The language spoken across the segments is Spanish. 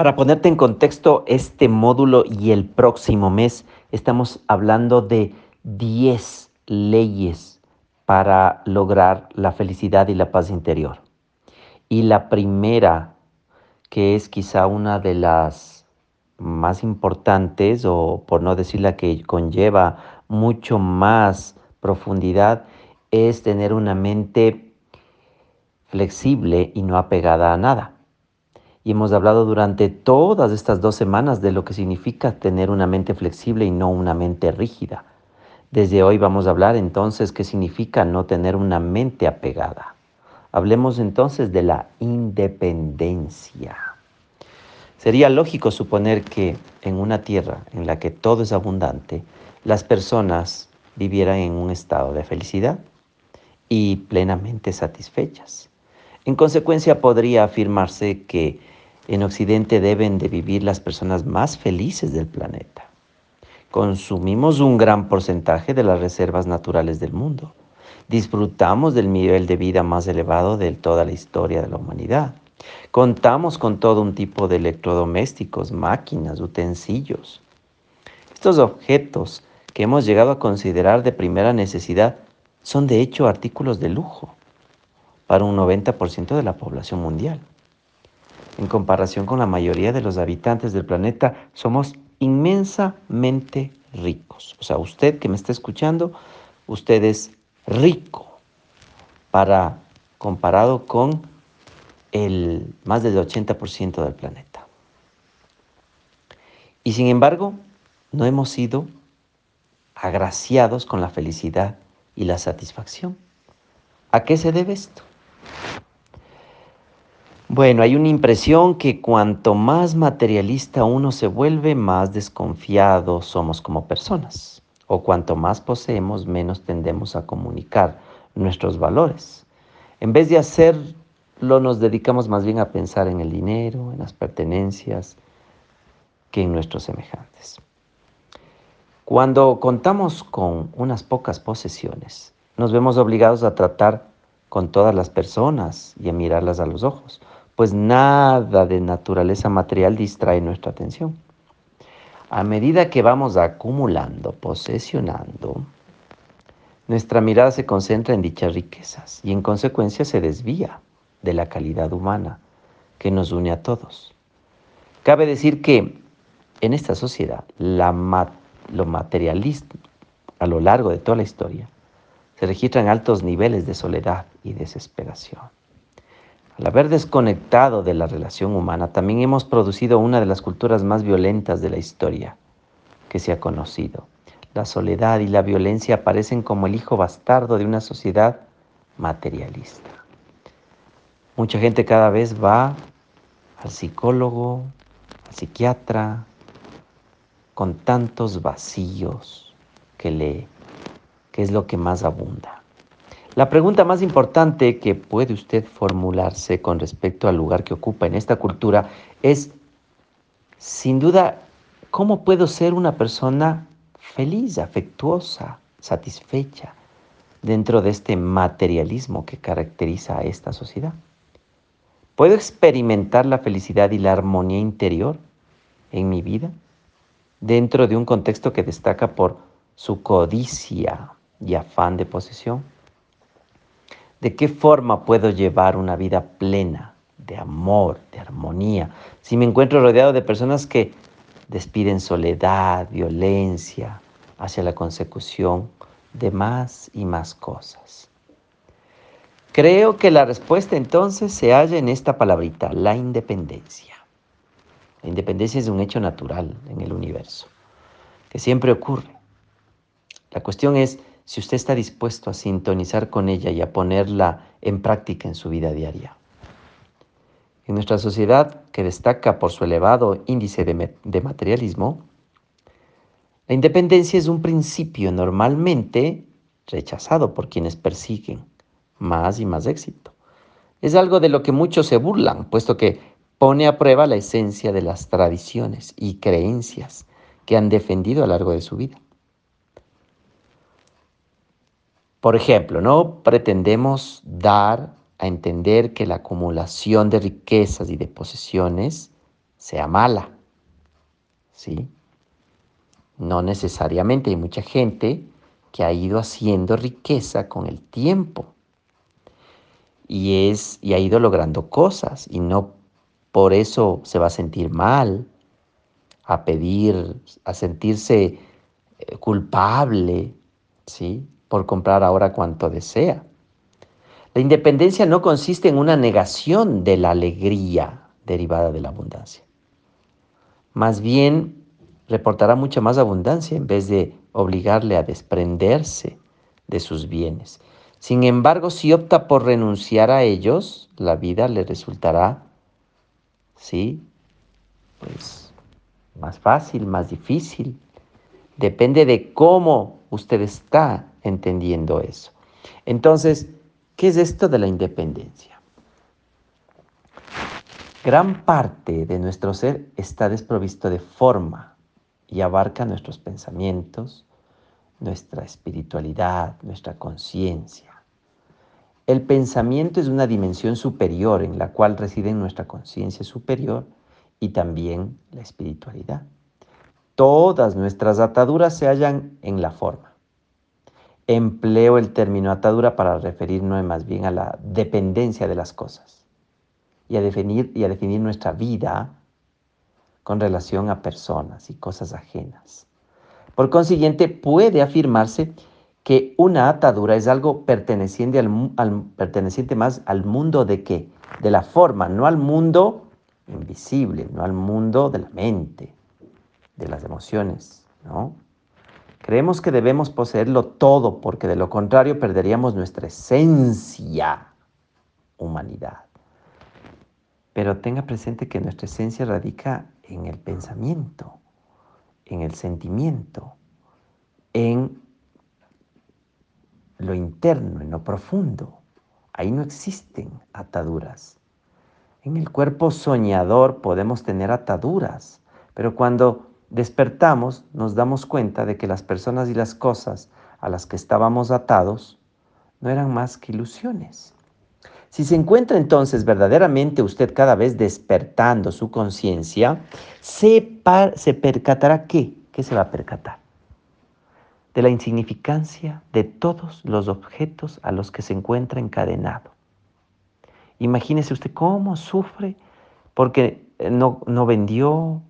Para ponerte en contexto, este módulo y el próximo mes estamos hablando de 10 leyes para lograr la felicidad y la paz interior. Y la primera, que es quizá una de las más importantes, o por no decir la que conlleva mucho más profundidad, es tener una mente flexible y no apegada a nada. Y hemos hablado durante todas estas 2 semanas de lo que significa tener una mente flexible y no una mente rígida. Desde hoy vamos a hablar entonces qué significa no tener una mente apegada. Hablemos entonces de la independencia. Sería lógico suponer que en una tierra en la que todo es abundante, las personas vivieran en un estado de felicidad y plenamente satisfechas. En consecuencia, podría afirmarse que en Occidente deben de vivir las personas más felices del planeta. Consumimos un gran porcentaje de las reservas naturales del mundo. Disfrutamos del nivel de vida más elevado de toda la historia de la humanidad. Contamos con todo un tipo de electrodomésticos, máquinas, utensilios. Estos objetos que hemos llegado a considerar de primera necesidad son de hecho artículos de lujo para un 90% de la población mundial. En comparación con la mayoría de los habitantes del planeta, somos inmensamente ricos. O sea, usted que me está escuchando, usted es rico para comparado con el más del 80% del planeta. Y sin embargo, no hemos sido agraciados con la felicidad y la satisfacción. ¿A qué se debe esto? Bueno, hay una impresión que cuanto más materialista uno se vuelve, más desconfiado somos como personas. O cuanto más poseemos, menos tendemos a comunicar nuestros valores. En vez de hacerlo, nos dedicamos más bien a pensar en el dinero, en las pertenencias, que en nuestros semejantes. Cuando contamos con unas pocas posesiones, nos vemos obligados a tratar con todas las personas y a mirarlas a los ojos, pues nada de naturaleza material distrae nuestra atención. A medida que vamos acumulando, posesionando, nuestra mirada se concentra en dichas riquezas y en consecuencia se desvía de la calidad humana que nos une a todos. Cabe decir que en esta sociedad lo materialista a lo largo de toda la historia se registran altos niveles de soledad y desesperación. Al haber desconectado de la relación humana, también hemos producido una de las culturas más violentas de la historia que se ha conocido. La soledad y la violencia aparecen como el hijo bastardo de una sociedad materialista. Mucha gente cada vez va al psicólogo, al psiquiatra, con tantos vacíos que es lo que más abunda. La pregunta más importante que puede usted formularse con respecto al lugar que ocupa en esta cultura es, sin duda, ¿cómo puedo ser una persona feliz, afectuosa, satisfecha dentro de este materialismo que caracteriza a esta sociedad? ¿Puedo experimentar la felicidad y la armonía interior en mi vida dentro de un contexto que destaca por su codicia y afán de posesión? ¿De qué forma puedo llevar una vida plena, de amor, de armonía, si me encuentro rodeado de personas que despiden soledad, violencia, hacia la consecución de más y más cosas? Creo que la respuesta entonces se halla en esta palabrita, la independencia. La independencia es un hecho natural en el universo, que siempre ocurre. La cuestión es si usted está dispuesto a sintonizar con ella y a ponerla en práctica en su vida diaria. En nuestra sociedad, que destaca por su elevado índice de materialismo, la independencia es un principio normalmente rechazado por quienes persiguen más y más éxito. Es algo de lo que muchos se burlan, puesto que pone a prueba la esencia de las tradiciones y creencias que han defendido a lo largo de su vida. Por ejemplo, no pretendemos dar a entender que la acumulación de riquezas y de posesiones sea mala, ¿sí? No necesariamente, hay mucha gente que ha ido haciendo riqueza con el tiempo y ha ido logrando cosas y no por eso se va a sentir mal, a pedir, a sentirse culpable, ¿sí? Por comprar ahora cuanto desea. La independencia no consiste en una negación de la alegría derivada de la abundancia. Más bien, reportará mucha más abundancia en vez de obligarle a desprenderse de sus bienes. Sin embargo, si opta por renunciar a ellos, la vida le resultará, sí, pues más fácil, más difícil. Depende de cómo usted está entendiendo eso. Entonces, ¿qué es esto de la independencia? Gran parte de nuestro ser está desprovisto de forma y abarca nuestros pensamientos, nuestra espiritualidad, nuestra conciencia. El pensamiento es una dimensión superior en la cual reside nuestra conciencia superior y también la espiritualidad. Todas nuestras ataduras se hallan en la forma. Empleo el término atadura para referirnos más bien a la dependencia de las cosas y a definir nuestra vida con relación a personas y cosas ajenas. Por consiguiente, puede afirmarse que una atadura es algo perteneciente más al mundo de qué? De la forma, no al mundo invisible, no al mundo de la mente, de las emociones, ¿no? Creemos que debemos poseerlo todo porque de lo contrario perderíamos nuestra esencia, humanidad. Pero tenga presente que nuestra esencia radica en el pensamiento, en el sentimiento, en lo interno, en lo profundo. Ahí no existen ataduras. En el cuerpo soñador podemos tener ataduras, pero cuando despertamos nos damos cuenta de que las personas y las cosas a las que estábamos atados no eran más que ilusiones. Si se encuentra entonces verdaderamente usted cada vez despertando su conciencia, se percatará ¿qué se va a percatar? De la insignificancia de todos los objetos a los que se encuentra encadenado. Imagínese usted cómo sufre porque no vendió,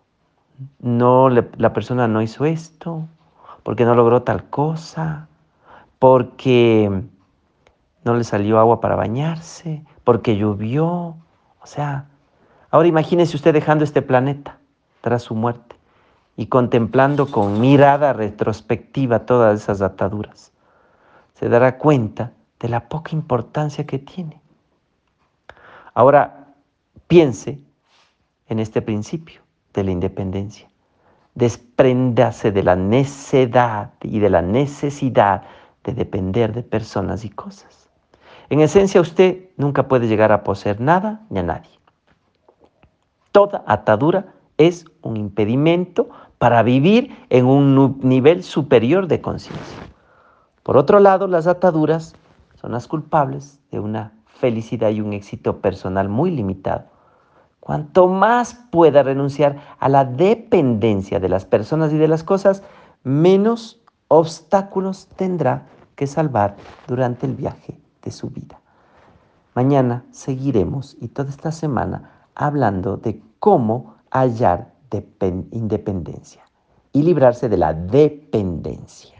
la persona no hizo esto, porque no logró tal cosa, porque no le salió agua para bañarse, porque llovió. O sea, ahora imagínese usted dejando este planeta tras su muerte y contemplando con mirada retrospectiva todas esas ataduras. Se dará cuenta de la poca importancia que tiene. Ahora, piense en este principio de la independencia. Despréndase de la necedad y de la necesidad de depender de personas y cosas. En esencia, usted nunca puede llegar a poseer nada ni a nadie. Toda atadura es un impedimento para vivir en un nivel superior de conciencia. Por otro lado, las ataduras son las culpables de una felicidad y un éxito personal muy limitado. Cuanto más pueda renunciar a la dependencia de las personas y de las cosas, menos obstáculos tendrá que salvar durante el viaje de su vida. Mañana seguiremos y toda esta semana hablando de cómo hallar independencia y librarse de la dependencia.